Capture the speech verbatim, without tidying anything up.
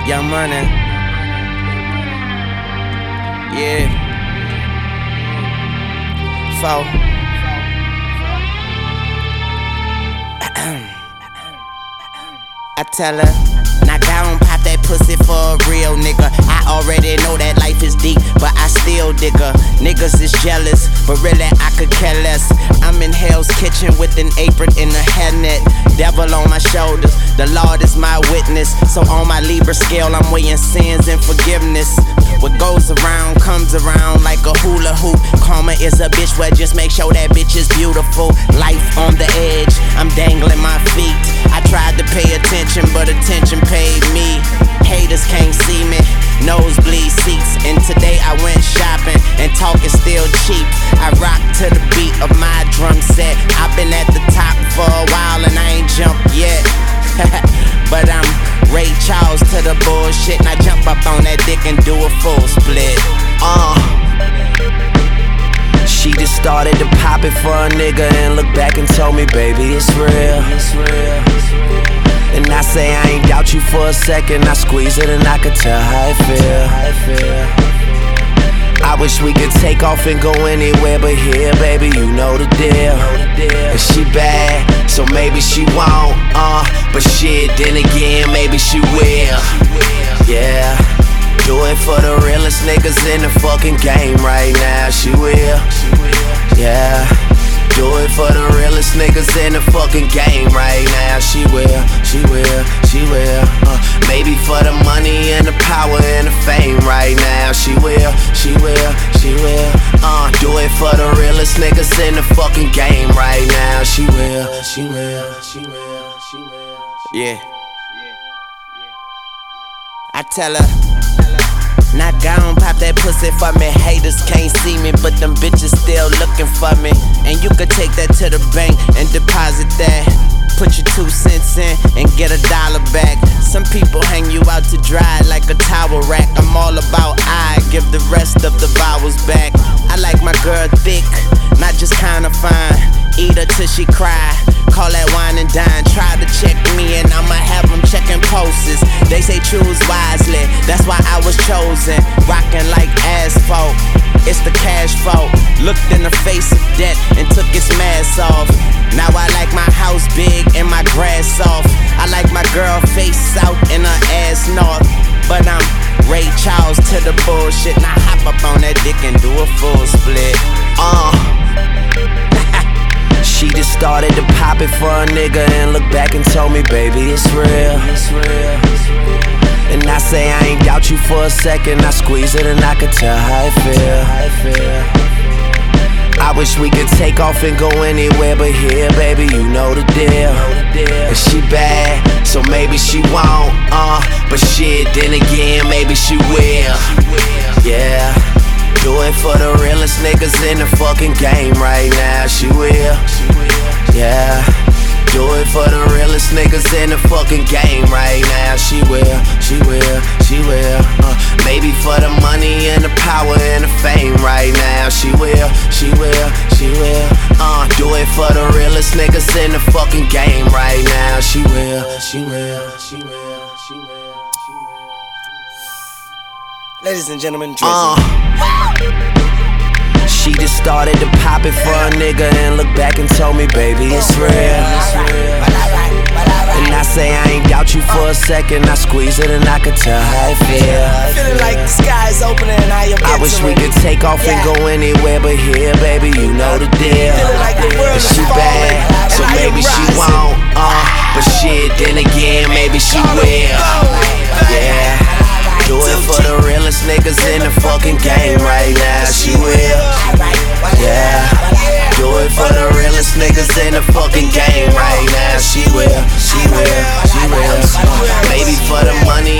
Young Money. Yeah. Four. I tell her, knock down, pop that pussy for a real nigga. I already know that life is deep, but I still dig her. Niggas is jealous, but really I could care less. I'm in Hell's Kitchen with an apron in a hairnet. Devil on my shoulders, the Lord is my witness. So on my Libra scale, I'm weighing sins and forgiveness. What goes around comes around like a hula hoop. Karma is a bitch, well just make sure that bitch is beautiful. Life on the edge, I'm dangling my feet. I tried to pay attention, but attention paid me. Haters can't see me, nosebleed seats. And today I went shopping, and talk is still cheap. I rock to the beat of my drum set. I've been at the top for a while and I ain't jumped yet. But I'm Ray Charles to the bullshit, and I jump up on that dick and do a full split. Uh She just started to pop it for a nigga and look back and told me, baby, it's real. It's real. And I say I ain't doubt you for a second. I squeeze it and I could tell how it feel. I wish we could take off and go anywhere but here, baby, you know the deal. And she bad, so maybe she won't, uh But shit, then again, maybe she will. Yeah, do it for the realest niggas in the fucking game right now. She will, yeah. Do it for the realest niggas in the fucking game right now. She will, she will, she will. Uh, maybe for the money and the power and the fame right now. She will, she will, she will. Uh, do it for the realest niggas in the fucking game right now. She will, she will, she will, she will. Yeah. I tell her, knock down, pop that pussy for me. Haters can't see me, but them bitches still looking for me. And you could take that to the bank and deposit that. Put your two cents in and get a dollar back. Some people hang you out to dry like a towel rack. I'm all about I give the rest of the vowels back. I like my girl thick, not just kinda fine. Eat her till she cry, call that wine and dine. Try to check me and I'ma have them checking pulses. They say choose wisely, that's why I was chosen. Rockin' like asphalt, it's the cash fault. Looked in the face of death and took its mask off. Now I like my house big and my grass soft. I like my girl face south and her ass north. But I'm Ray Charles to the bullshit. Now hop up on that dick and do a full split. Uh She just started to pop it for a nigga and look back and told me, baby, it's real. It's real. And I say I ain't doubt you for a second. I squeeze it and I could tell how it feel. I wish we could take off and go anywhere but here, baby, you know the deal. And she bad, so maybe she won't, uh But shit, then again, maybe she will. Yeah, do it for the realest niggas in the fucking game right now. She will, yeah. Do it for the realest niggas in the fucking game right now. She will, she will, she will. Uh, maybe for the money and the power and the fame right now. She will, she will, she will. Uh, do it for the realest niggas in the fucking game right now. She will, she will, she will, she will, she will. Ladies and gentlemen, Drizzy. Uh. She just started to pop it for a nigga and look back and told me, baby, it's real. And I say I ain't doubt you for a second. I squeeze it and I could tell how it feel. Feeling like the sky is opening and I am I wish we could take off and go anywhere but here, baby, you know the deal. And she bad, so maybe she won't, uh But shit, then again, maybe she will. Yeah. Do it for the realest niggas in the fucking game right now. She will, yeah. Do it for the realest niggas in the fucking game right now. She will, she will, she will. Maybe for the money